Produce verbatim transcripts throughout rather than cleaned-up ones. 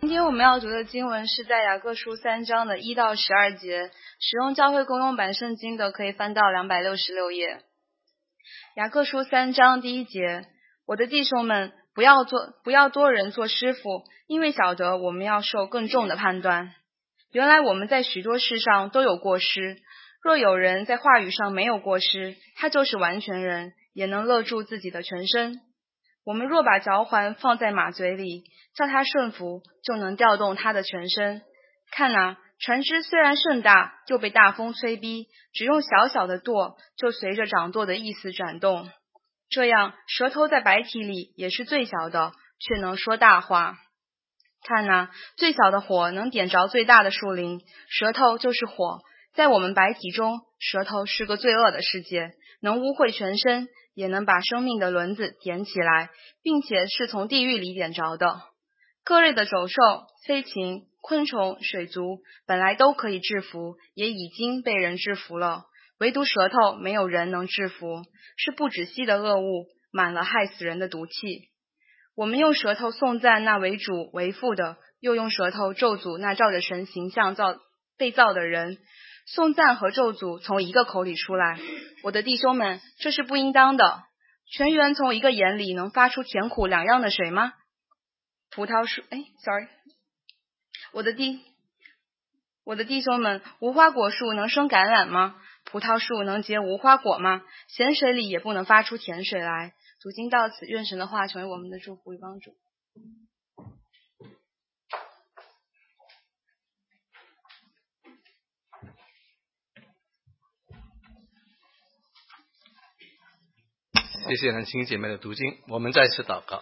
今天我们要读的经文是在雅各书三章的一到十二节，使用教会公用版圣经的可以翻到两百六十六页。雅各书三章第一节，我的弟兄们，不要做不要多人做师傅，因为晓得我们要受更重的判断。原来我们在许多事上都有过失，若有人在话语上没有过失，他就是完全人，也能勒住自己的全身。我们若把嚼环放在马嘴里，叫它顺服，就能调动它的全身。看啊，船只虽然甚大，就被大风催逼，只用小小的舵，就随着掌舵的意思转动。这样，舌头在白体里也是最小的，却能说大话。看啊，最小的火能点着最大的树林，舌头就是火。在我们白体中，舌头是个罪恶的世界，能污秽全身，也能把生命的轮子点起来，并且是从地狱里点着的。各类的走兽、飞禽、昆虫、水族本来都可以制服，也已经被人制服了，唯独舌头没有人能制服，是不止息的恶物，满了害死人的毒气。我们用舌头颂赞那为主为父的，又用舌头咒诅那照着神形象造被造的人。颂赞和咒诅从一个口里出来，我的弟兄们，这是不应当的。泉源从一个眼里能发出甜苦两样的水吗？葡萄树，哎 ，sorry， 我的弟，我的弟兄们，无花果树能生橄榄吗？葡萄树能结无花果吗？咸水里也不能发出甜水来。读经到此，愿神的话成为我们的祝福与帮助。 谢谢恒星姐妹的读经，我们再次祷告。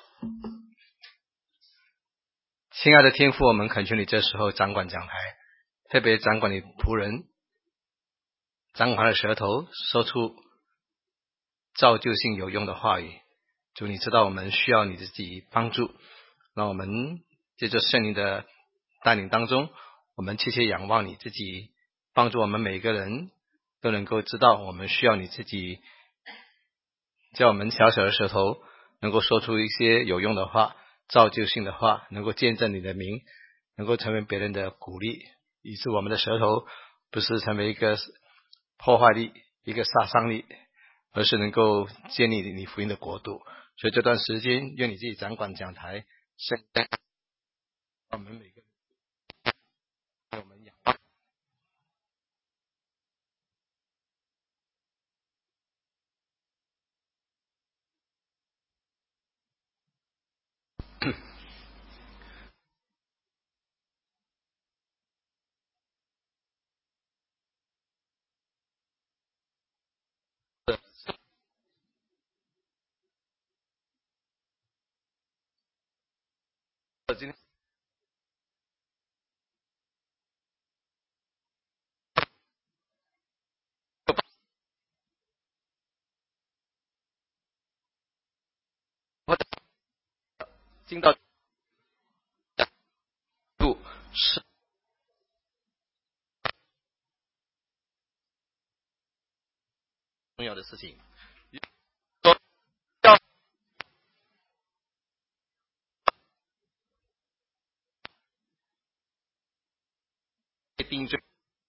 亲爱的天父，我们恳求你这时候掌管讲台，特别掌管你仆人，掌管他的舌头，说出造就性有用的话语。主，你知道我们需要你自己帮助，让我们借着圣灵的带领当中，我们切切仰望你自己，帮助我们每个人都能够知道我们需要你自己，叫我们小小的舌头能够说出一些有用的话，造就性的话，能够见证你的名，能够成为别人的鼓励，以致我们的舌头不是成为一个破坏力，一个杀伤力，而是能够建立你福音的国度。所以这段时间愿你自己掌管讲台，圣诞我们每个人我们仰望今天进到度是重要的事情，要定罪。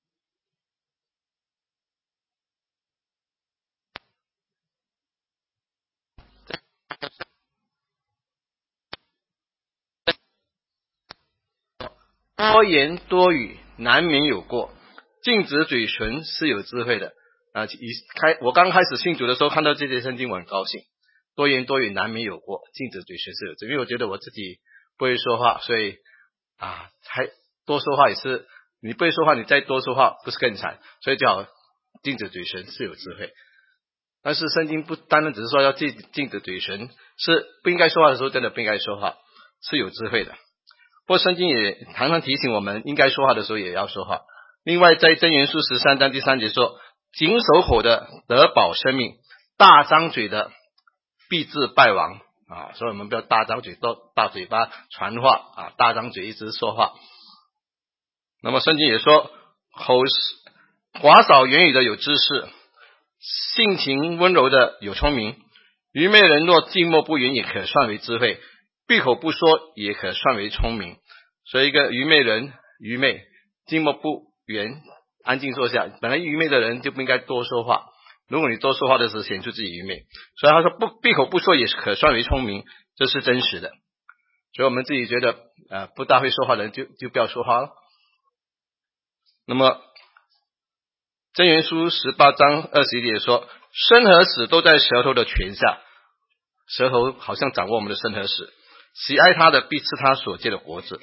多言多语难免有过，禁止嘴唇是有智慧的啊！一开我刚开始信主的时候，看到这节圣经我很高兴。多言多语难免有过，禁止嘴唇是有智慧。因为我觉得我自己不会说话，所以啊，还多说话也是你不会说话，你再多说话不是更惨？所以叫禁止嘴唇是有智慧。但是圣经不单单只是说要禁禁止嘴唇，是不应该说话的时候真的不应该说话，是有智慧的。不过圣经也常常提醒我们，应该说话的时候也要说话。另外在箴言书十三章第三节说，紧守口的得保生命，大张嘴的必致败亡啊！所以我们不要大张嘴，大嘴巴传话啊，大张嘴一直说话。那么圣经也说，口寡少言语的有知识，性情温柔的有聪明。愚昧人若静默不言，也可算为智慧，闭口不说也可算为聪明。 所以一个愚昧人，愚昧，静默不言，安静坐下。本来愚昧的人就不应该多说话，如果你多说话的时候显出自己愚昧，所以他说不闭口不说也是可算为聪明，这是真实的。所以我们自己觉得呃不大会说话的人就就不要说话了。那么箴言书十八章二十一节说，生和死都在舌头的权下，舌头好像掌握我们的生和死，喜爱他的必吃他所结的果子。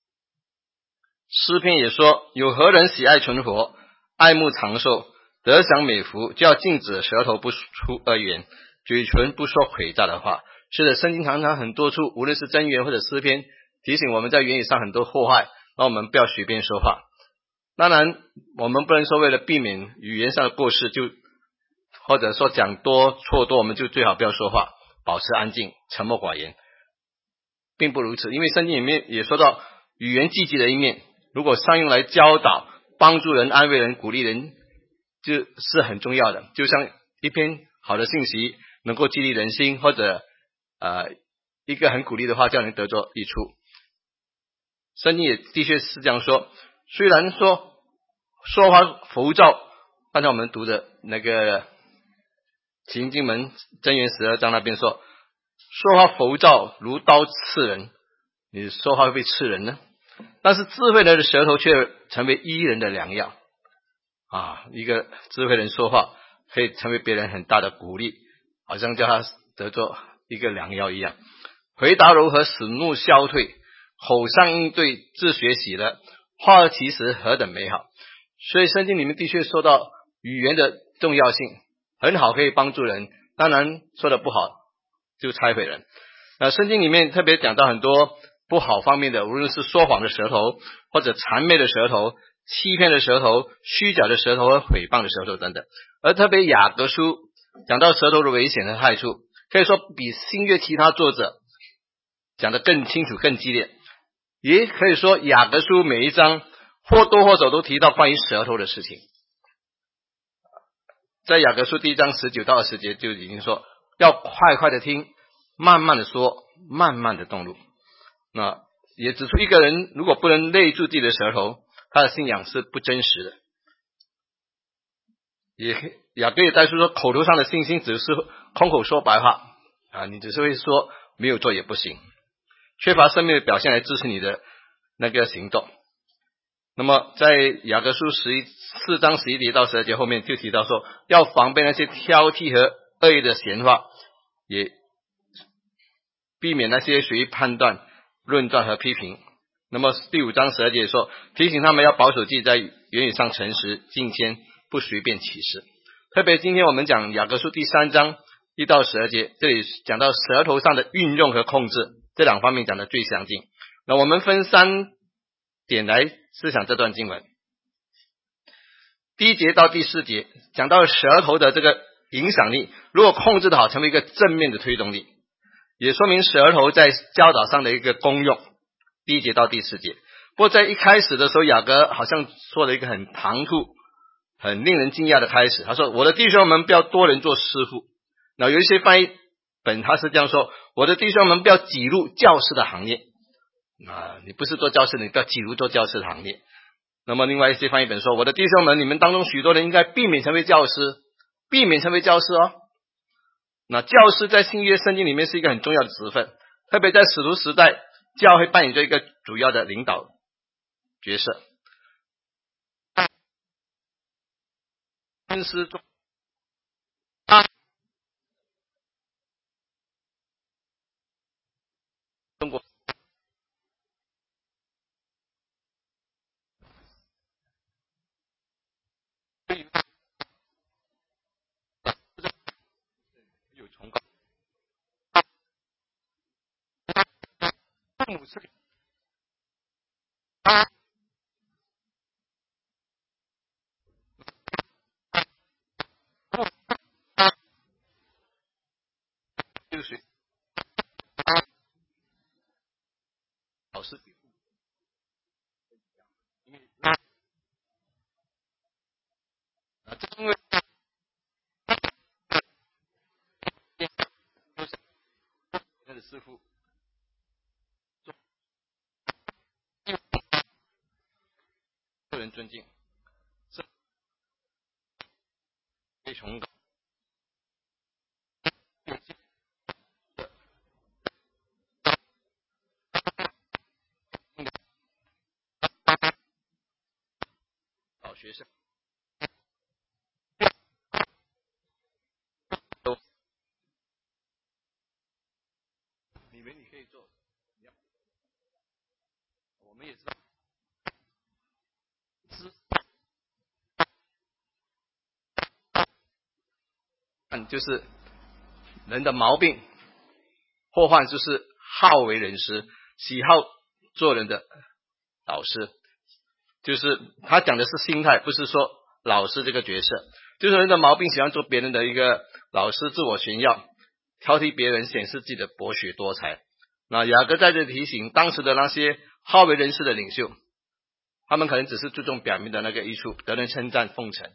诗篇也说，有何人喜爱存活，爱慕长寿，得享美福，就要禁止舌头不出恶言，嘴唇不说诡诈的话。是的，圣经常常很多处，无论是箴言或者诗篇，提醒我们在言语上很多祸害，让我们不要随便说话。当然我们不能说为了避免语言上的过失，就或者说讲多错多，我们就最好不要说话，保持安静，沉默寡言，并不如此。因为圣经里面也说到语言积极的一面，如果善用来教导、帮助人、安慰人、鼓励人，就是很重要的。就像一篇好的信息能够激励人心，或者呃一个很鼓励的话叫人得着益处。圣经也的确是这样说，虽然说说话浮躁，刚才我们读的那个启经门箴言十二章那边说，说话浮躁如刀刺人，你说话会不会刺人呢？但是智慧人的舌头却成为医人的良药啊！一个智慧人说话可以成为别人很大的鼓励，好像叫他得做一个良药一样。回答柔和，使怒消退，口上应对，自学喜乐，话而其实何等美好。所以圣经里面的确说到语言的重要性，很好，可以帮助人，当然说的不好就拆毁人。那圣经里面特别讲到很多不好方面的，无论是说谎的舌头，或者谄媚的舌头，欺骗的舌头，虚假的舌头和诽谤的舌头等等。而特别雅各书讲到舌头的危险和害处，可以说比新约其他作者讲得更清楚更激烈。也可以说雅各书每一章或多或少都提到关于舌头的事情。在雅各书第一章十九到二十节就已经说，要快快的听，慢慢的说，慢慢的动怒。那也指出一个人如果不能勒住自己的舌头，他的信仰是不真实的。也雅各也带出说，口头上的信心只是空口说白话啊，你只是会说，没有做也不行，缺乏生命的表现来支持你的那个行动。那么在雅各书十四章十一节到十二节后面就提到说，要防备那些挑剔和恶意的闲话，也避免那些随意判断、论断和批评。那么第五章十二节说，提醒他们要保守自己在言语上诚实、敬谦，不随便起誓。特别今天我们讲雅各书第三章一到十二节，这里讲到舌头上的运用和控制，这两方面讲的最详尽。那我们分三点来思想这段经文。第一节到第四节讲到舌头的这个影响力，如果控制的好，成为一个正面的推动力，也说明舌头在教导上的一个功用。第一节到第四节。不过在一开始的时候，雅各好像说了一个很唐突、很令人惊讶的开始。他说，我的弟兄们，不要多人做师傅。那有一些翻译本他是这样说，我的弟兄们，不要挤入教师的行列啊，你不是做教师，你不要挤入做教师的行列。那么另外一些翻译本说，我的弟兄们，你们当中许多人应该避免成为教师，避免成为教师哦。那教师在新约圣经里面是一个很重要的职分，特别在使徒时代，教会扮演着一个主要的领导角色。恩师中中国有崇高，父母是就是老师，因为啊，因为那个师傅， 尊敬，是被崇高。老学生都，你以为你可以做，我们也知道，知嗯，就是人的毛病，祸患就是好为人师，喜好做人的老师，就是他讲的是心态，不是说老师这个角色，就是人的毛病，喜欢做别人的一个老师，自我炫耀，挑剔别人，显示自己的博学多才。那雅各在这里提醒当时的那些好为人师的领袖，他们可能只是注重表面的那个益处，得人称赞奉承。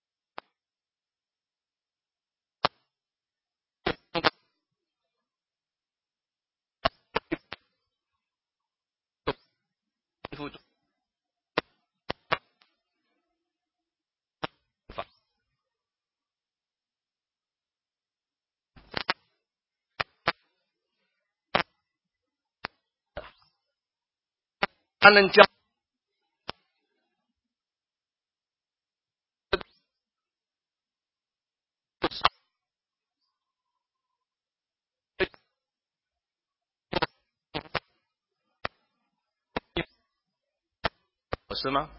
他能教老师吗？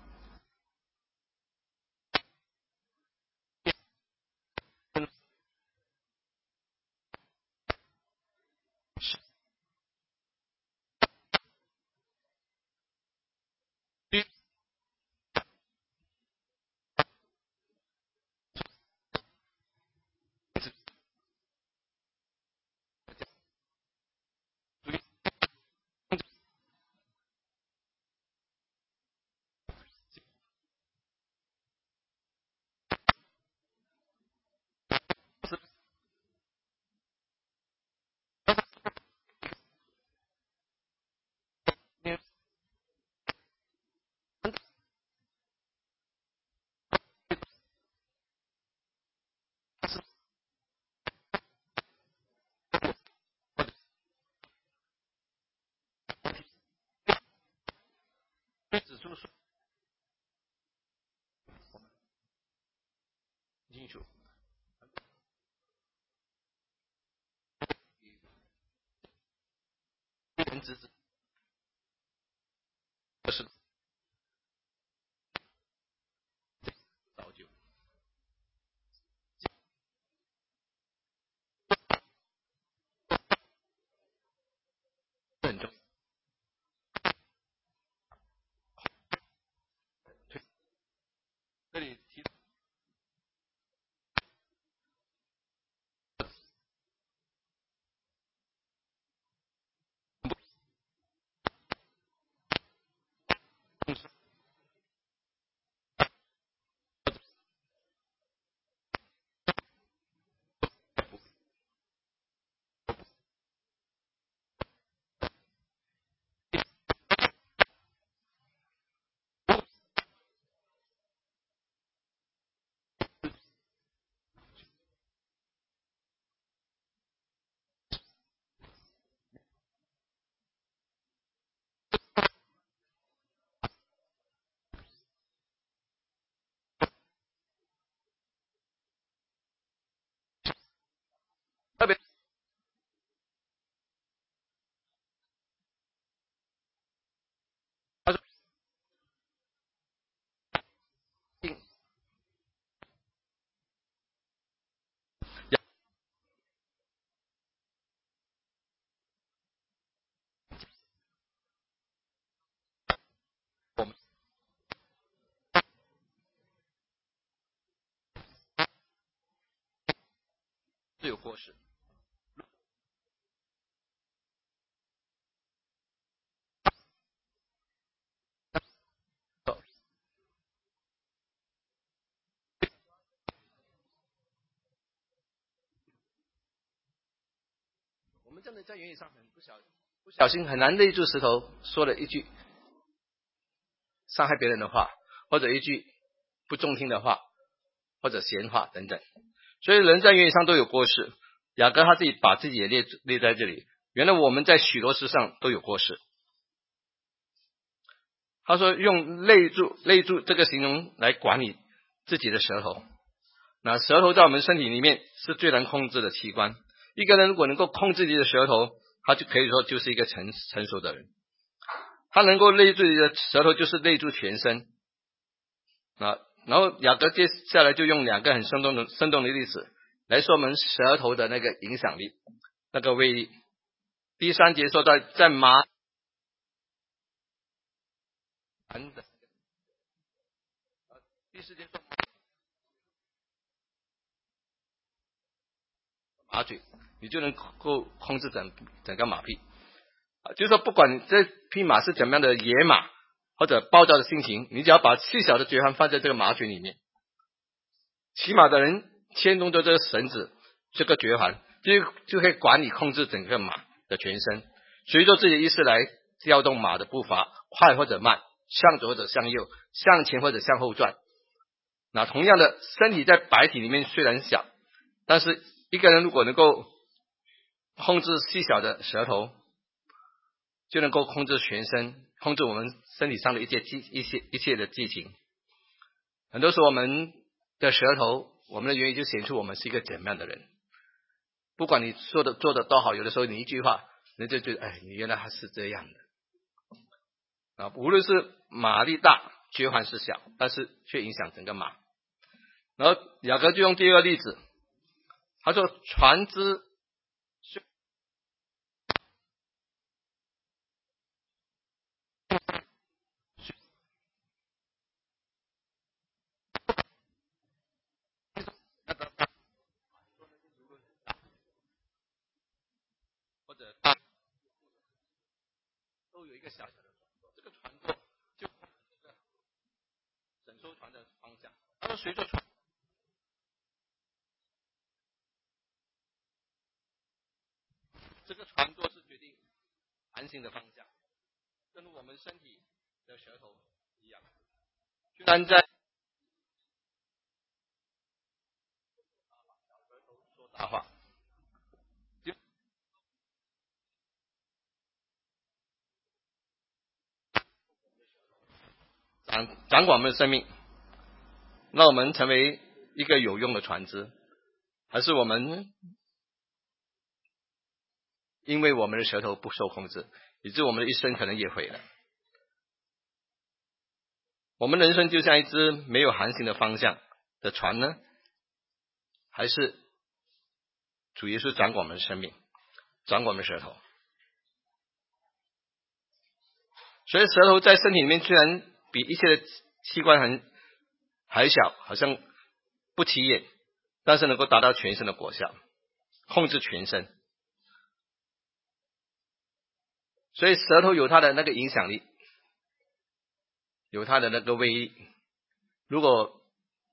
指出说清楚，人指指是造就很重要。这里提特别他说我们是有过失，我们真的在言语上很不小不小心，很难勒住石头，说了一句伤害别人的话。 或者一句不中听的话，或者闲话等等。所以人在言语上都有过失，雅各他自己把自己也列列在这里。原来我们在许多事上都有过失。他说用内住内住这个形容来管理自己的舌头。那舌头在我们身体里面是最难控制的器官。一个人如果能够控制自己的舌头，他就可以说就是一个成成熟的人。他能够内住自己的舌头，就是内住全身。那然后雅各接下来就用两个很生动的生动的例子来说明舌头的那个影响力，那个威力。第三节说到在麻第四节说马嘴，你就能够控制整整个马匹。啊，就是说不管这匹马是怎么样的野马或者暴躁的性情，你只要把细小的绝环放在这个马嘴里面，骑马的人牵动着这个绳子，这个绝环就就可以管理控制整个马的全身，随着自己的意识来调动马的步伐，快或者慢，向左或者向右，向前或者向后转。那同样的，身体在白体里面虽然小，但是一个人如果能够控制细小的舌头，就能够控制全身，控制我们身体上的一些一些一切的激情。很多时候我们的舌头，我们的言语就显出我们是一个怎么样的人。不管你说的做的多好，有的时候你一句话，人就觉得哎，你原来还是这样的。啊，无论是马力大，绝环是小，但是却影响整个马。然后雅各就用第二个例子，他说船只或者都有一个小小的这个船舵就整艘船的方向。他说随着船这个船舵是决定航行的方向，正如我们身体的舌头一样。虽然在说大话，掌掌管我们的生命，让我们成为一个有用的船只，还是我们因为我们的舌头不受控制，以致我们的一生可能也毁了。我们人生就像一只没有航行的方向的船呢，还是主耶稣掌管我们的生命，掌管我们的舌头。所以舌头在身体里面虽然比一切的器官很还小，好像不起眼，但是能够达到全身的果效，控制全身。所以舌头有它的那个影响力，有它的那个威力。如果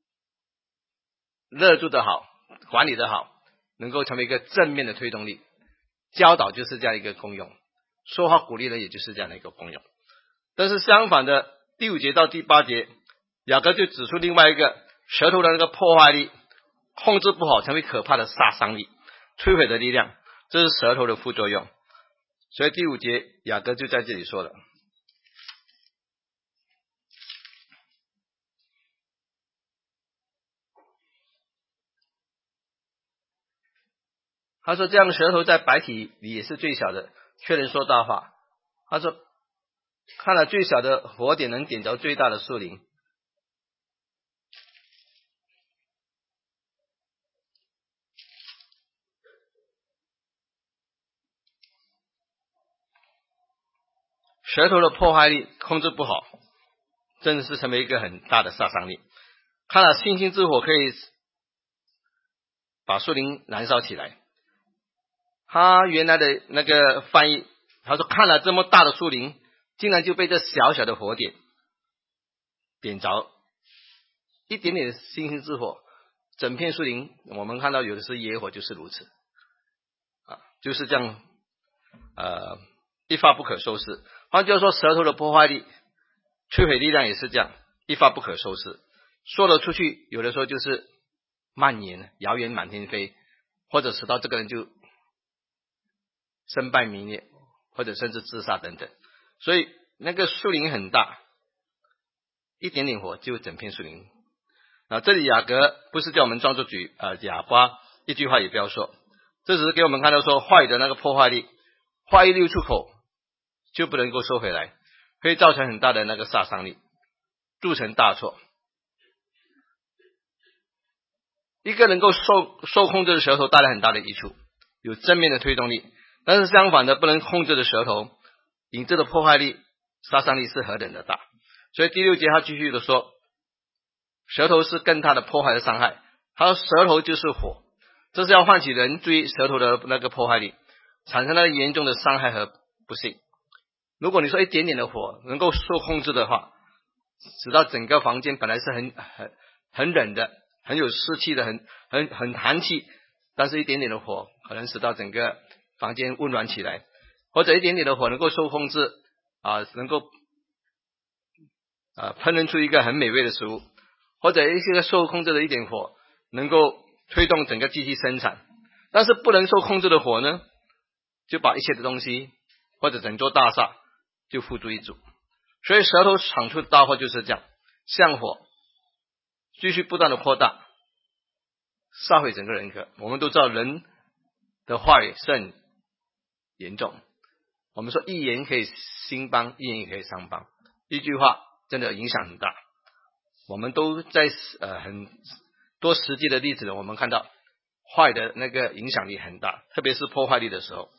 勒住的好，管理的好，能够成为一个正面的推动力。教导就是这样一个功用，说话鼓励的也就是这样的一个功用。但是相反的，第五节到第八节，雅各就指出另外一个舌头的那个破坏力，控制不好成为可怕的杀伤力，摧毁的力量，这是舌头的副作用。所以第五节雅各就在这里说了，他说这样舌头在白体里也是最小的，却能说大话。他说看了最小的火点能点着最大的树林。舌头的破坏力控制不好，真的是成为一个很大的杀伤力。看了星星之火可以把树林燃烧起来。他原来的那个翻译，他说看了这么大的树林，竟然就被这小小的火点点着，一点点星星之火，整片树林，我们看到有的是野火，就是如此啊，就是这样，呃，一发不可收拾。换句话说，舌头的破坏力、摧毁力量也是这样， 一发不可收拾，说了出去，有的时候就是蔓延，谣言满天飞，或者使到这个人就身败名裂，或者甚至自杀等等。所以那个树林很大，一点点火就整片树林。啊，这里雅各不是叫我们装作嘴呃哑巴，一句话也不要说，这只是给我们看到说话语的那个破坏力，话一溜出口就不能够收回来，会造成很大的那个杀伤力，铸成大错。一个能够受受控制的舌头带来很大的益处，有正面的推动力，但是相反的，不能控制的舌头引致的破坏力、杀伤力是何等的大。所以第六节他继续的说，舌头是更大的破坏的伤害，他说舌头就是火，这是要唤起人注意舌头的那个破坏力，产生了严重的伤害和不幸。如果你说一点点的火能够受控制的话，使到整个房间本来是很很很冷的，很有湿气的，很很很寒气，但是一点点的火可能使到整个房间温暖起来，或者一点点的火能够受控制啊，能够啊烹饪出一个很美味的食物，或者一些受控制的一点火能够推动整个机器生产。但是不能受控制的火呢，就把一切的东西或者整座大厦就付诸一炬。所以舌头闯出的大祸就是这样，像火继续不断的扩大，杀毁整个人格。我们都知道人的话语是很严重，我们说一言可以兴邦，一言也可以伤邦，一句话真的影响很大。我们都在呃很多实际的例子呢，我们看到话语的那个影响力很大，特别是破坏力的时候。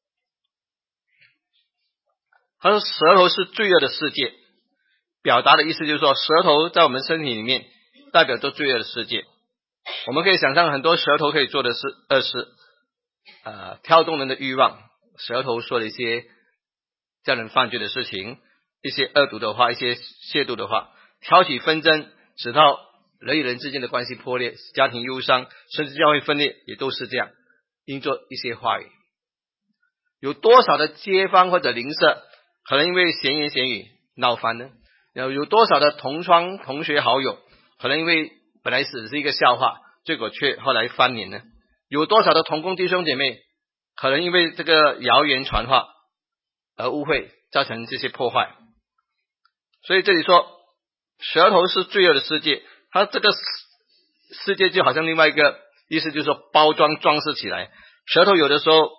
他说舌头是罪恶的世界，表达的意思就是说，舌头在我们身体里面代表着罪恶的世界。我们可以想象很多舌头可以做的是恶事，呃，挑动人的欲望，舌头说了一些叫人犯罪的事情，一些恶毒的话，一些亵渎的话，挑起纷争，使到人与人之间的关系破裂，家庭忧伤，甚至教会分裂，也都是这样，因做一些话语。有多少的街坊或者邻舍可能因为闲言闲语闹翻呢？有多少的同窗同学好友可能因为本来只是一个笑话，结果却后来翻脸呢？有多少的同工弟兄姐妹可能因为这个谣言传话而误会，造成这些破坏。所以这里说舌头是罪恶的世界，它这个世界就好像另外一个意思，就是说包装装饰起来。舌头有的时候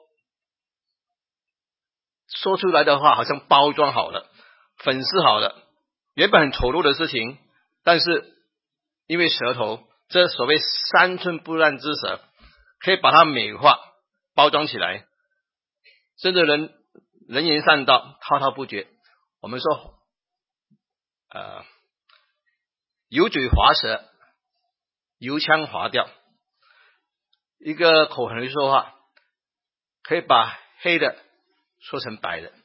说出来的话好像包装好了，粉饰好了，原本很丑陋的事情，但是因为舌头这所谓三寸不烂之舌，可以把它美化包装起来，甚至人人言善道，滔滔不绝。我们说呃，油嘴滑舌，油腔滑调，一个口很会说话，可以把黑的说成白的，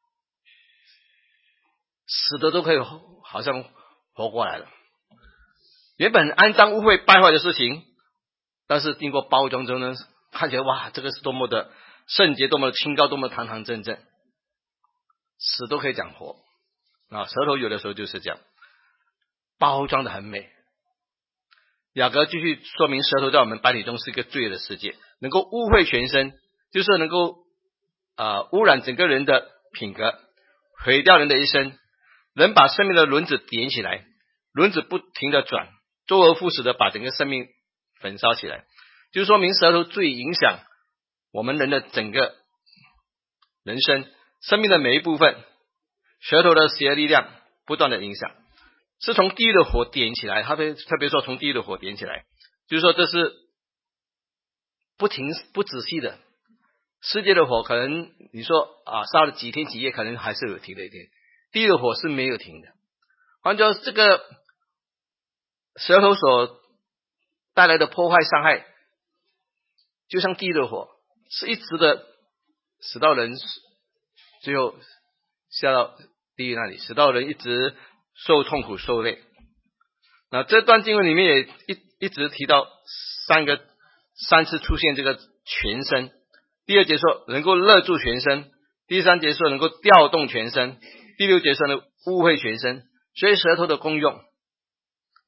死的都可以好像活过来了。原本肮脏污秽败坏的事情，但是经过包装之后呢，看起来哇，这个是多么的圣洁，多么的清高，多么堂堂正正，死都可以讲活啊！舌头有的时候就是这样，包装的很美。雅各继续说明，舌头在我们班里中是一个罪恶的世界，能够污秽全身，就是能够呃污染整个人的品格，毁掉人的一生。人把生命的轮子点起来，轮子不停的转，周而复始的把整个生命焚烧起来，就说明舌头最影响我们人的整个人生，生命的每一部分，舌头的邪恶力量不断的影响，是从地狱的火点起来，他特别说从地狱的火点起来，就是说这是不停不仔细的。世界的火可能你说啊烧了几天几夜，可能还是有停的一天，地狱的火是没有停的。换句话说，这个舌头所带来的破坏伤害，就像地狱的火，是一直的使到人最后下到地狱那里，使到人一直受痛苦受累。那这段经文里面也一一直提到三个三次出现这个全身。第二节说能够勒住全身，第三节说能够调动全身，第六节说呢污秽全身。所以舌头的功用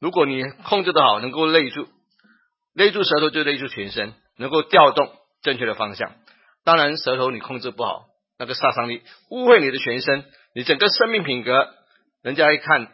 如果你控制得好，能够勒住，勒住舌头就勒住全身，能够调动正确的方向。当然舌头你控制不好，那个杀伤力污秽你的全身，你整个生命品格，人家一看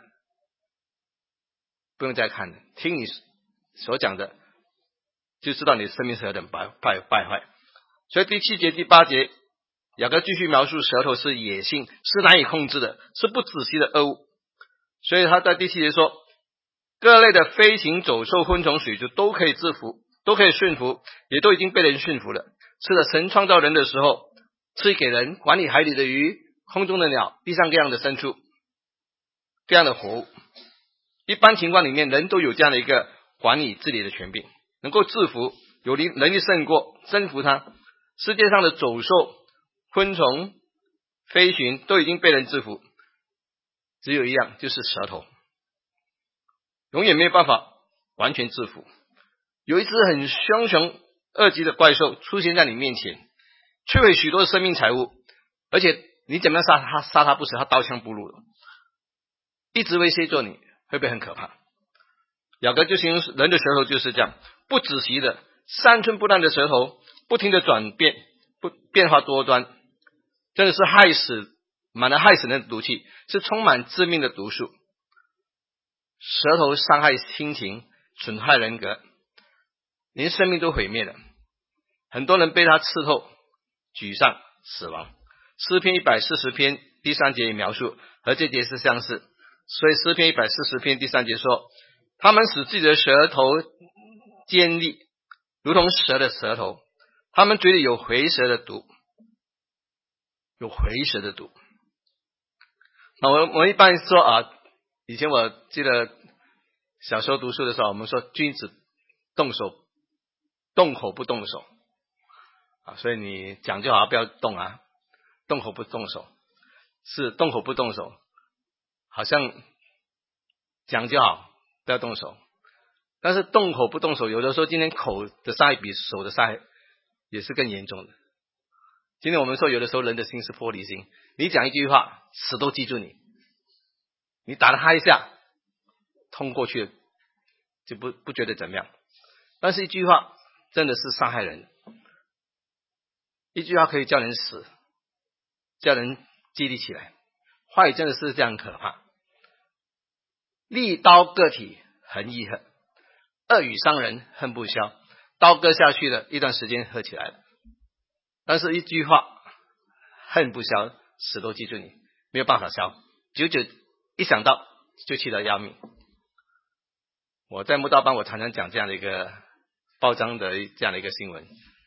不用再看了，听你所讲的就知道你的生命是何等败败败坏。所以第七节第八节雅各继续描述舌头是野性，是难以控制的，是不仔细的恶物。所以他在第七节说，各类的飞行走兽昆虫水族都可以制服，都可以驯服，也都已经被人驯服了。是的，神创造人的时候赐给人管理海里的鱼，空中的鸟，地上各样的牲畜，这样的活物。一般情况里面人都有这样的一个管理治理的权柄，能够制服，有能力胜过征服它。世界上的走兽昆虫飞禽都已经被人制服，只有一样，就是舌头永远没有办法完全制服。有一只很凶凶恶极的怪兽出现在你面前，摧毁许多的生命财物，而且你怎么样杀它杀它不死，它刀枪不入，一直威胁着你，会不会很可怕？雅各就形容人的舌头就是这样，不仔细的三寸不烂的舌头，不停的转变，不变化多端，真的是害死满了害死人的毒气，是充满致命的毒素。舌头伤害心情，损害人格，连生命都毁灭了。很多人被他刺透，沮丧，死亡。诗篇一百四十篇第三节也描述，和这节是相似。所以诗篇一百四十篇第三节说，他们使自己的舌头尖利，如同蛇的舌头，他们嘴里有回蛇的毒，有回蛇的毒。那我我一般说啊，以前我记得小时候读书的时候，我们说君子动手动口不动手啊，所以你讲就好，不要动啊，动口不动手，是动口不动手，好像讲就好，不要动手。但是动口不动手，有的时候今天口的伤害比手的伤害也是更严重的。今天我们说有的时候人的心是玻璃心，你讲一句话死都记住你，你打了他一下通过去就不不觉得怎么样，但是一句话真的是伤害人，一句话可以叫人死，叫人激励起来。话语真的是这样可怕，利刀割体很易恨，恶语伤人恨不消。刀割下去了一段时间合起来了，但是一句话恨不消，死都记住你，没有办法消，久久一想到就气得要命。我在慕道班我常常讲这样的一个报章的这样的一个新闻，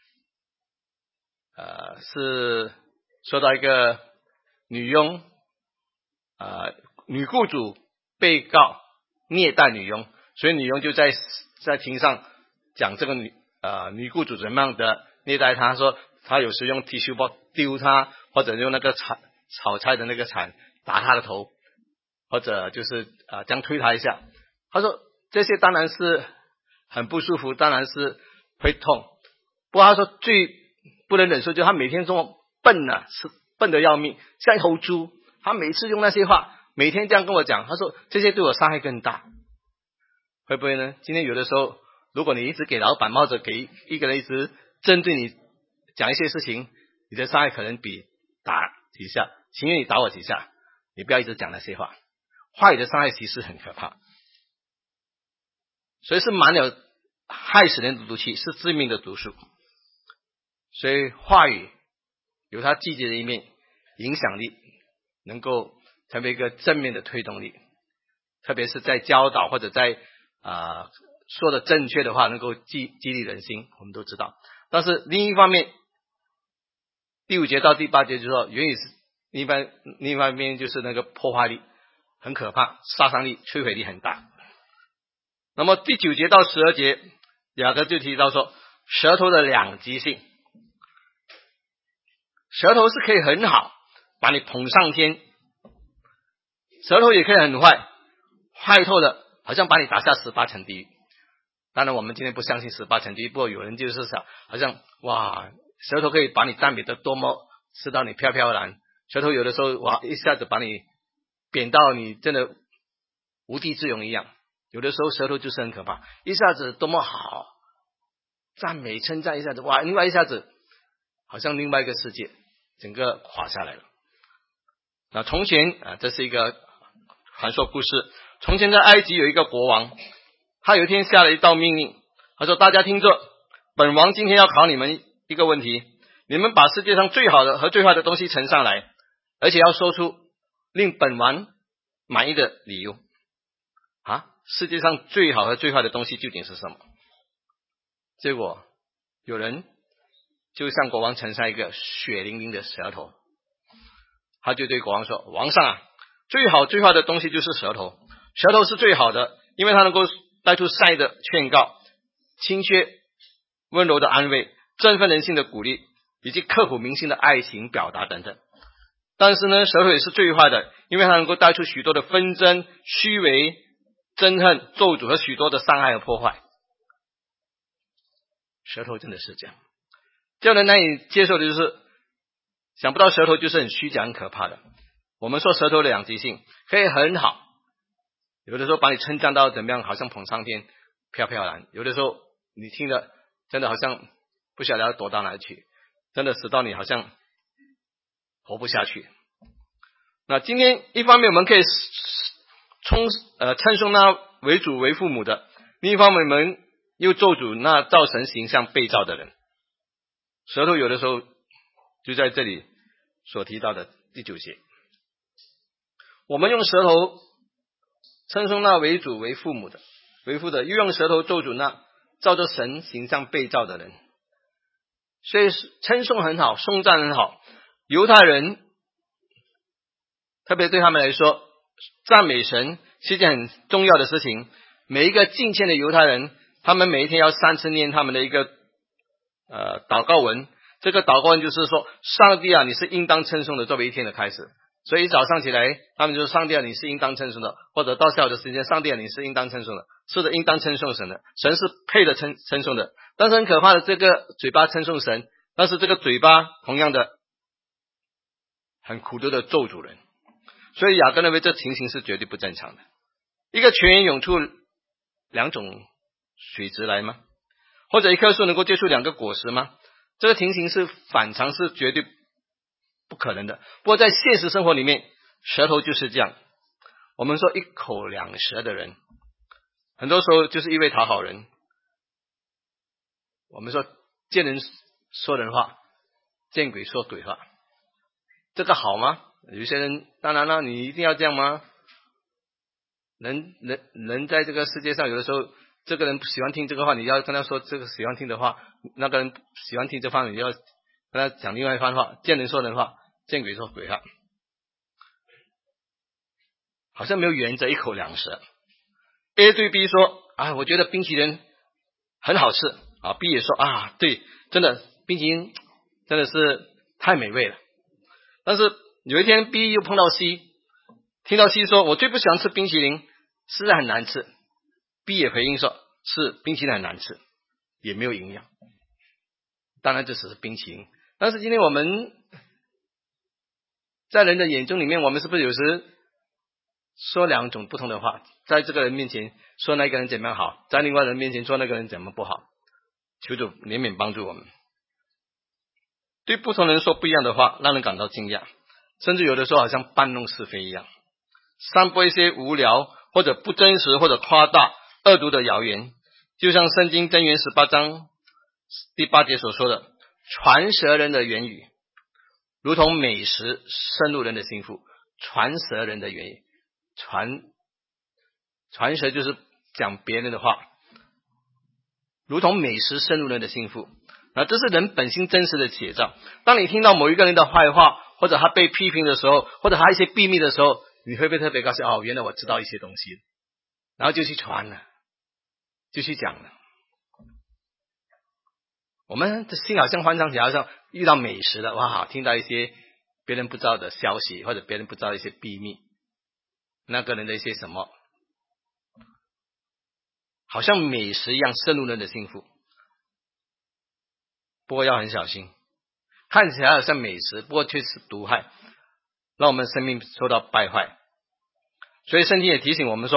呃，是说到一个女佣，呃，女雇主被告虐待女佣，所以女佣就在在庭上讲这个女呃女雇主怎么样的虐待她，说她有时用剃须包丢她，或者用那个铲炒菜的那个铲打她的头，或者就是呃这样推她一下。她说这些当然是很不舒服，当然是会痛。不过她说最不能忍受就是她每天说笨啊，是笨得要命，像一头猪。她每次用那些话，每天这样跟我讲，她说这些对我伤害更大。会不会呢？今天有的时候，如果你一直给老板，或者给一个人一直针对你讲一些事情，你的伤害可能比打几下，情愿你打我几下，你不要一直讲那些话。话语的伤害其实很可怕，所以是满了害死人的毒气，是致命的毒素。所以话语有它积极的一面，影响力能够成为一个正面的推动力，特别是在教导或者在啊、呃、说的正确的话，能够激激励人心，我们都知道。但是另一方面，第五节到第八节就说，原因是另一方另一方面就是那个破坏力很可怕，杀伤力摧毁力很大。那么第九节到十二节，雅各就提到说舌头的两极性，舌头是可以很好把你捧上天，舌头也可以很坏，坏透的好像把你打下十八层地狱。当然我们今天不相信十八层地狱，不过有人就是想好像哇，舌头可以把你赞美的多么吃到你飘飘然，舌头有的时候哇一下子把你贬到你真的无地自容一样。 有的时候舌头就是很可怕，一下子多么好，赞美称赞，一下子哇，另外一下子好像另外一个世界整个垮下来了。那从前啊，这是一个传说故事。从前在埃及有一个国王，他有一天下了一道命令，他说：“大家听着，本王今天要考你们一个问题，你们把世界上最好的和最坏的东西呈上来，而且要说出令本王满意的理由。”啊，世界上最好和最坏的东西究竟是什么？结果有人就向国王呈上一个血淋淋的舌头，他就对国王说：“王上啊，最好最坏的东西就是舌头，舌头是最好的，因为它能够带出善意的劝告、亲切温柔的安慰、振奋人心的鼓励，以及刻骨铭心的爱情表达等等。但是呢，舌头也是最坏的，因为它能够带出许多的纷争、虚伪、憎恨、咒诅和许多的伤害和破坏。”舌头真的是这样，叫人难以接受的就是，想不到舌头就是很虚假、很可怕的。我们说舌头的两极性可以很好，有的时候把你称赞到怎么样，好像捧上天，飘飘然；有的时候你听的真的好像不晓得要躲到哪里去，真的使到你好像活不下去。那今天一方面我们可以称呃称颂那为主为父母的，另一方面我们又咒诅那造神形象被造的人。舌头有的时候就在这里所提到的第九节，我们用舌头称颂那为主为父母的为父的，又用舌头咒诅那照着神形象被造的人。所以称颂很好，颂赞很好。犹太人特别对他们来说，赞美神是一件很重要的事情。每一个敬虔的犹太人，他们每一天要三次念他们的一个呃祷告文。这个祷告文就是说，上帝啊，你是应当称颂的，作为一天的开始。所以早上起来，他们就说：“上帝啊，你是应当称颂的。”或者到下午的时间，上帝啊，你是应当称颂的。是的，应当称颂神的，神是配的称称颂的。但是很可怕的，这个嘴巴称颂神，但是这个嘴巴同样的很苦毒的咒诅人。所以雅各认为这情形是绝对不正常的。一个泉源涌出两种水质来吗？或者一棵树能够结出两个果实吗？这个情形是反常，是绝对不可能的。不过在现实生活里面，舌头就是这样。我们说一口两舌的人，很多时候就是一味讨好人。我们说见人说人话，见鬼说鬼话，这个好吗？有些人当然了，你一定要这样吗？人人人在这个世界上，有的时候这个人不喜欢听这个话，你要跟他说这个喜欢听的话；那个人喜欢听这方面，你要跟他讲另外一番话。见人说人话，见鬼说鬼话，好像没有原则，一口两舌。A 对 B 说：“啊，我觉得冰淇淋很好吃啊。” B 也说：“啊，对，真的冰淇淋真的是太美味了。”但是有一天 B 又碰到 C， 听到 C 说：“我最不喜欢吃冰淇淋，实在很难吃。” B 也回应说：“是冰淇淋很难吃，也没有营养。”当然这只是冰淇淋，但是今天我们在人的眼中里面，我们是不是有时说两种不同的话？在这个人面前说那个人怎么样好，在另外人面前说那个人怎么不好？求主怜悯帮助我们。对不同人说不一样的话，让人感到惊讶，甚至有的时候好像搬弄是非一样，散播一些无聊或者不真实或者夸大恶毒的谣言。就像圣经箴言十八章第八节所说的，传舌人的言语如同美食深入人的心腹。传舌人的言语，传传舌就是讲别人的话，如同美食深入人的心腹。啊，这是人本性真实的写照。当你听到某一个人的坏话，或者他被批评的时候，或者他一些秘密的时候，你会不会特别高兴？哦，原来我知道一些东西，然后就去传了，就去讲了。我们的心好像欢畅起来，好像遇到美食了，哇，听到一些别人不知道的消息，或者别人不知道的一些秘密，那个人的一些什么，好像美食一样深入人的心腹。不过要很小心，看起来好像美食，不过却是毒害，让我们生命受到败坏。所以圣经也提醒我们说，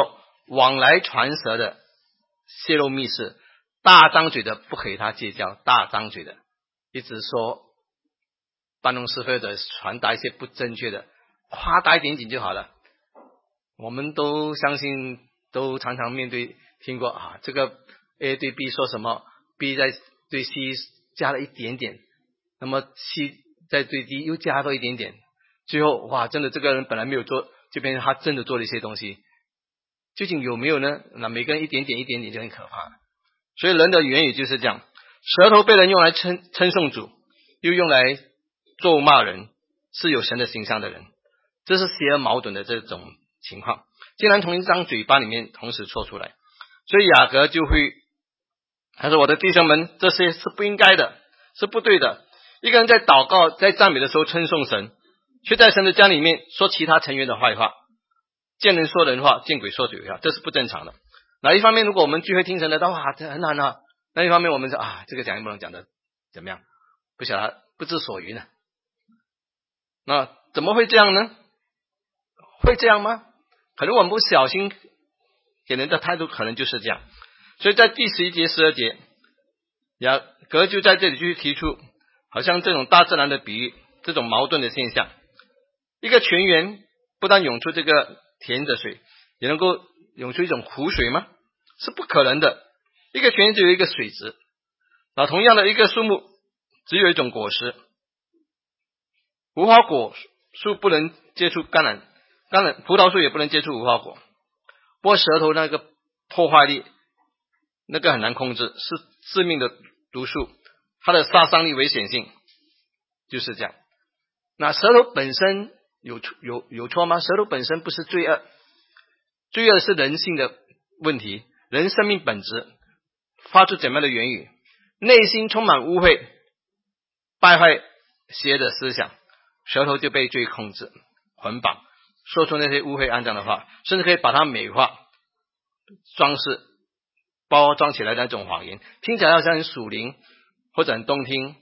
往来传舌的，泄露密事，大张嘴的不可与他结交，大张嘴的一直说搬弄是非的，传达一些不正确的，夸大一点点就好了。我们都相信，都常常面对听过啊，这个 A 对 B 说什么， B 在对 C 加了一点点，那么 C 在对 D 又加多一点点，最后哇，真的这个人本来没有做，就变成他真的做了一些东西。究竟有没有呢？那每个人一点点一点点就很可怕了。所以人的言语就是这样，舌头被人用来称称颂主，又用来咒骂人，是有神的形象的人，这是邪而矛盾的这种情况，竟然从一张嘴巴里面同时说出来。所以雅各就会他说，我的弟兄们，这些是不应该的，是不对的。一个人在祷告在赞美的时候称颂神，却在神的家里面说其他成员的坏话，见人说人话，见鬼说鬼话，这是不正常的。哪一方面，如果我们聚会听神的道，哇，这很难啊；那一方面我们说啊，这个讲不能讲的怎么样，不晓得不知所云呢。那怎么会这样呢？会这样吗？可能我们不小心给人的态度可能就是这样。所以在第十一节十二节，雅各就在这里去提出好像这种大自然的比喻，这种矛盾的现象。一个泉源不但涌出这个甜的水，也能够涌出一种苦水吗？是不可能的。一个泉源只有一个水质，那同样的一个树木只有一种果实，无花果树不能结出橄榄，橄榄葡萄树也不能结出无花果。不过舌头那个破坏力那个很难控制，是致命的毒素，它的杀伤力危险性就是这样。那舌头本身有有有错吗？舌头本身不是罪恶，罪恶是人性的问题，人生命本质发出怎么样的言语，内心充满污秽败坏邪的思想，舌头就被罪控制捆绑，说出那些污秽肮脏的话，甚至可以把它美化装饰包装起来的那种谎言，听起来好像很属灵或者很动听，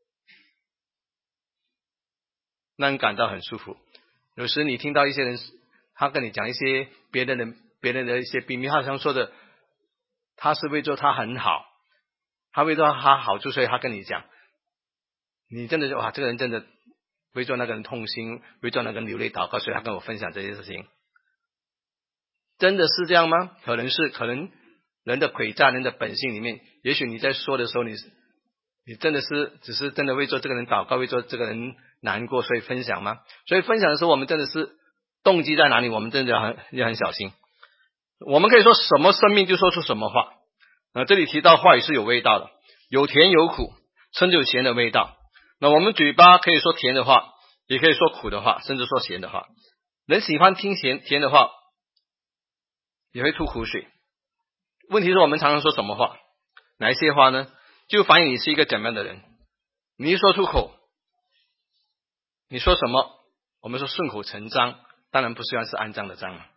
让人感到很舒服。有时你听到一些人他跟你讲一些别人的别人的一些秘密，好像说的他是为做他很好，他为做他好处，所以他跟你讲，你真的就哇，这个人真的为做那个人痛心，为做那个人流泪祷告，所以他跟我分享这些事情。真的是这样吗？可能是，可能人的诡诈，人的本性里面，也许你在说的时候，你你真的是只是真的为做这个人祷告，为做这个人难过，所以分享吗？所以分享的时候，我们真的是动机在哪里？我们真的要很要很小心。我们可以说什么生命就说出什么话。那这里提到话语是有味道的，有甜有苦，甚至有咸的味道。那我们嘴巴可以说甜的话，也可以说苦的话，甚至说咸的话。人喜欢听咸甜的话，也会吐苦水。问题是我们常常说什么话？哪一些话呢？就反映你是一个怎么样的人。你一说出口，你说什么？我们说顺口成章，当然不是要是肮脏的脏嘛。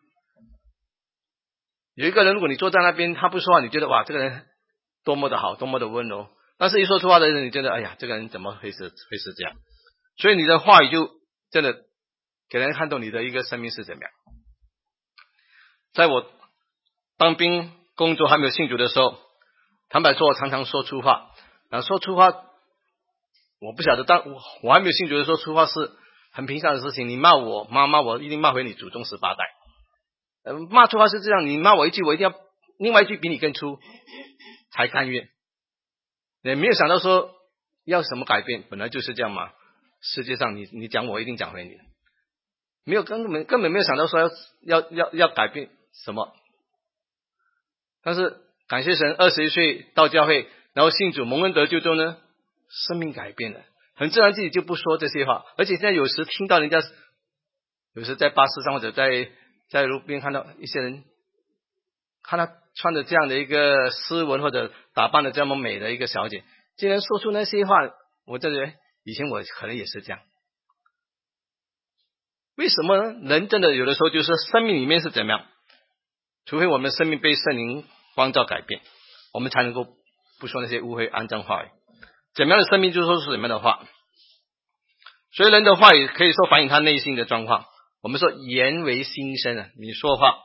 有一个人，如果你坐在那边，他不说话，你觉得哇，这个人多么的好，多么的温柔。但是一说出话的人，你觉得哎呀，这个人怎么会是会是这样？所以你的话语就真的给人看到你的一个生命是怎么样。在我当兵工作还没有信主的时候，坦白说，我常常说粗话。啊，说粗话，我不晓得，但我我还没有信主的时候，粗话是很平常的事情。你骂我，骂骂我，一定骂回你祖宗十八代。呃，骂粗话是这样，你骂我一句，我一定要另外一句比你更粗才甘愿。也没有想到说要什么改变，本来就是这样嘛。世界上你你讲我，一定讲回你，没有根本根本没有想到说要要要要改变什么。但是感谢神，二十一岁到教会，然后信主蒙恩得救之后呢，生命改变了，很自然自己就不说这些话。而且现在有时听到人家，有时在巴士上或者在在路边看到一些人，看他穿着这样的一个斯文或者打扮的这么美的一个小姐，竟然说出那些话，我觉得以前我可能也是这样。为什么呢？人真的有的时候就是生命里面是怎么样，除非我们生命被圣灵光照改变，我们才能够不说那些污秽肮脏话语。怎么样的生命就说出什么样的话。所以人的话语可以说反映他内心的状况。我们说言为心声啊，你说话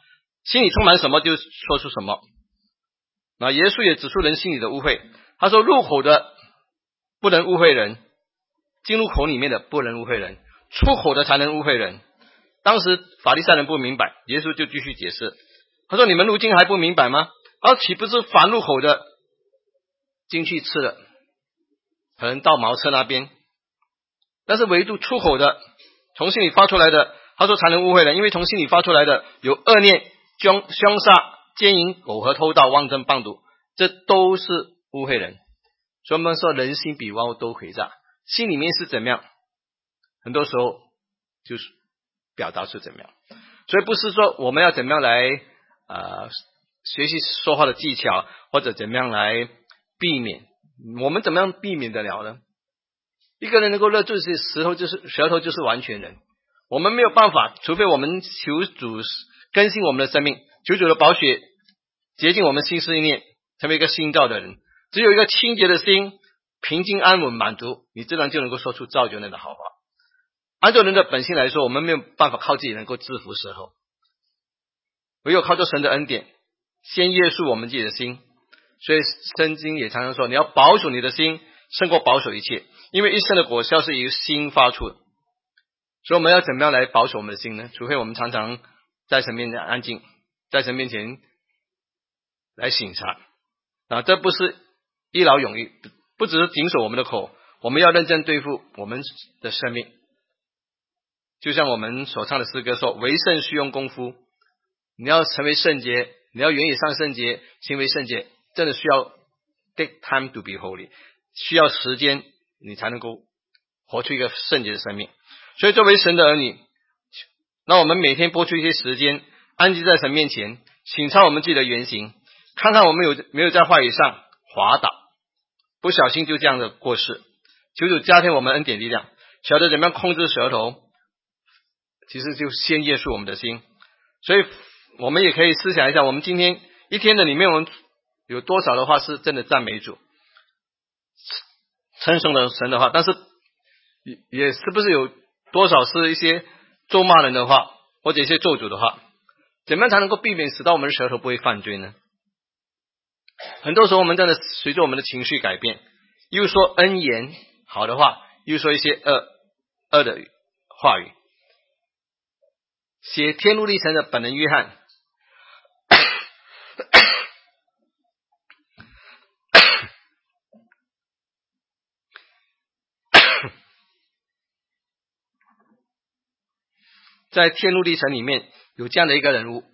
心里充满什么就说出什么。那耶稣也指出人心里的污秽，他说入口的不能污秽人，进入口里面的不能污秽人，出口的才能污秽人。当时法利赛人不明白，耶稣就继续解释，他说你们如今还不明白吗？而岂不是凡入口的进去吃了，可能到茅厕那边，但是唯独出口的从心里发出来的，他说才能污秽人，因为从心里发出来的有恶念、凶凶杀、奸淫、苟合、偷盗、妄争、谤赌，这都是污秽人。所以我们说人心比万物都诡诈，心里面是怎么样，很多时候就是表达出怎么样。所以不是说我们要怎么样来呃学习说话的技巧，或者怎么样来避免，我们怎么样避免得了呢？一个人能够勒住这舌头，就是舌头就是完全人，我们没有办法，除非我们求主更新我们的生命，求主的宝血洁净我们心思意念，成为一个新造的人。只有一个清洁的心，平静安稳满足，你自然就能够说出造就人的好话。按照人的本性来说，我们没有办法靠自己能够制服舌头，唯有靠着神的恩典先约束我们自己的心。所以圣经也常常说，你要保守你的心胜过保守一切，因为一生的果效是由心发出的。所以我们要怎么样来保守我们的心呢？除非我们常常在神面前安静，在神面前来省察啊，这不是一劳永逸，不只是谨守我们的口，我们要认真对付我们的生命。就像我们所唱的诗歌说，为圣需用功夫，你要成为圣洁，你要原野上圣洁，行为圣洁，真的需要 take time to be holy， 需要时间你才能够活出一个圣洁的生命。所以作为神的儿女，那我们每天拨出一些时间，安静在神面前，省察我们自己的言行，看看我们有没有在话语上滑倒，不小心就这样的过世。求主加添我们恩典力量，晓得怎么样控制舌头，其实就先约束我们的心。所以我们也可以思想一下，我们今天一天的里面，我们有多少的话是真的赞美主称颂了神的话，但是也也是不是有多少是一些咒骂人的话，或者一些咒诅的话？怎么样才能够避免使到我们的舌头不会犯罪呢？很多时候我们真的随着我们的情绪改变，又说恩言好的话，又说一些恶恶的话语。写天路历程的本人约翰在天路历程里面有这样的一个人物，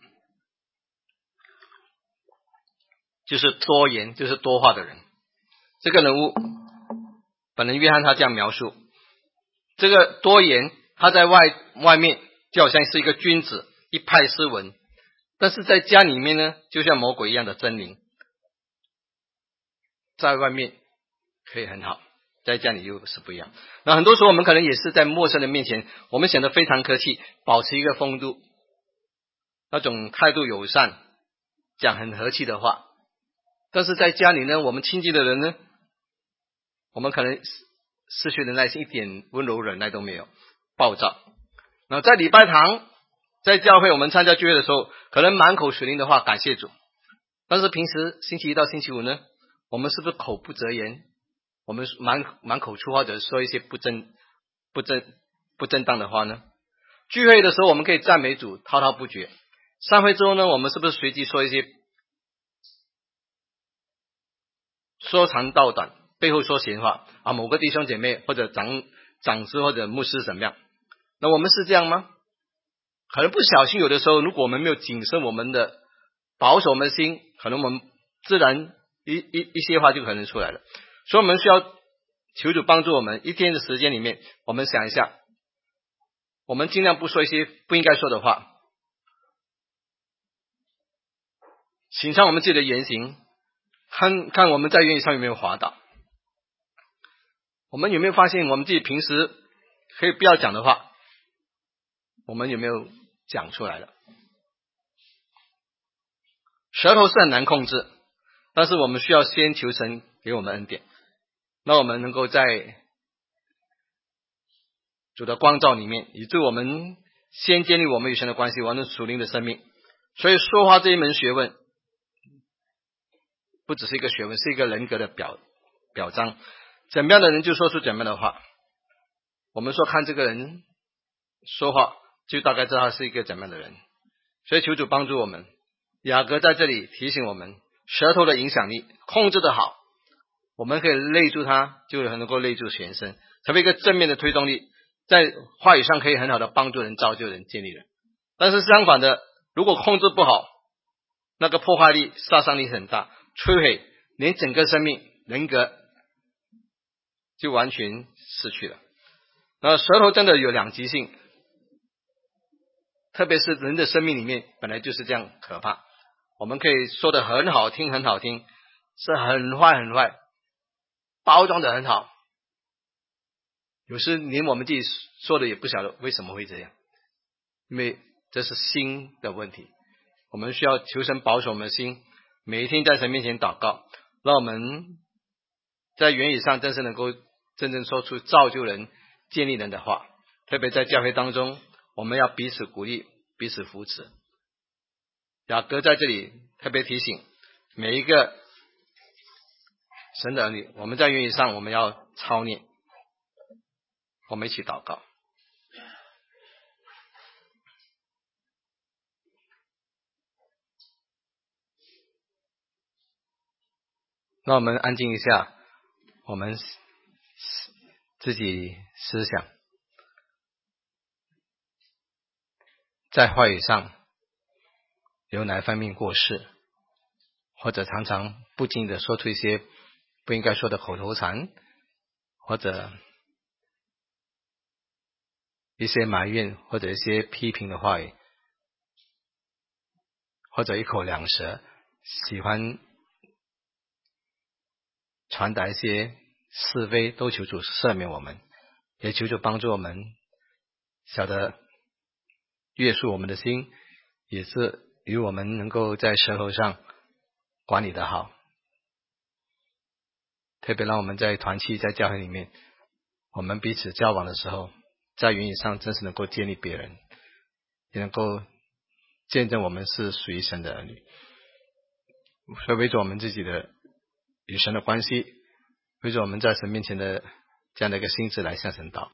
就是多言，就是多话的人。这个人物本人约翰他这样描述，这个多言他在外外面就好像是一个君子，一派斯文，但是在家里面呢，就像魔鬼一样的狰狞。在外面可以很好，在家里又是不一样。那很多时候我们可能也是在陌生人面前，我们显得非常客气，保持一个风度，那种态度友善，讲很和气的话。但是在家里呢，我们亲近的人呢，我们可能失去的耐心，一点温柔忍耐都没有，暴躁。那在礼拜堂，在教会我们参加聚会的时候，可能满口属灵的话感谢主，但是平时星期一到星期五呢，我们是不是口不择言，我们满满口粗话，或者说一些不正不正不正当的话呢？聚会的时候我们可以赞美主滔滔不绝，散会之后呢，我们是不是随即说一些说长道短，背后说闲话啊？某个弟兄姐妹或者长长子或者牧师怎么样？那我们是这样吗？可能不小心，有的时候如果我们没有谨慎我们的保守我们的心，可能我们自然一一一些话就可能出来了。所以我们需要求主帮助我们，一天的时间里面，我们想一下，我们尽量不说一些不应该说的话，审查我们自己的言行，看看我们在言语上有没有滑倒。我们有没有发现我们自己平时可以不要讲的话，我们有没有讲出来了？舌头是很难控制，但是我们需要先求神给我们恩典，让我们能够在主的光照里面，以致我们先建立我们与神的关系，我们属灵的生命。 所以说话这一门学问不只是一个学问，是一个人格的表表彰，怎么样的人就说出怎么样的话。我们说看这个人说话就大概知道他是一个怎么样的人。所以求主帮助我们，雅各在这里提醒我们，舌头的影响力控制得好，我们可以勒住它，就能够勒住全身，成为一个正面的推动力，在话语上可以很好的帮助人、造就人、建立人。但是相反的，如果控制不好，那个破坏力、杀伤力很大，摧毁连整个生命人格就完全失去了。那舌头真的有两极性，特别是人的生命里面本来就是这样可怕。我们可以说的很好听很好听，是很坏很坏，包装的很好，有时连我们自己说的也不晓得为什么会这样，因为这是心的问题。我们需要求神保守我们的心，每一天在神面前祷告，让我们在言语上真是能够真正说出造就人、建立人的话。特别在教会当中，我们要彼此鼓励，彼此扶持。雅各在这里特别提醒每一个神的儿女，我们在言语上我们要操练。我们一起祷告。那我们安静一下，我们自己思想，在话语上有哪方面过失，或者常常不经的说出一些不应该说的口头禅，或者一些埋怨，或者一些批评的话语，或者一口两舌，喜欢传达一些是非，都求主赦免我们，也求主帮助我们晓得约束我们的心，也是与我们能够在舌头上管理得好。特别让我们在团契在教会里面，我们彼此交往的时候，在言语上真是能够建立别人，也能够见证我们是属于神的儿女。所以为着我们自己的与神的关系，为着我们在神面前的这样的一个心智来向神祷。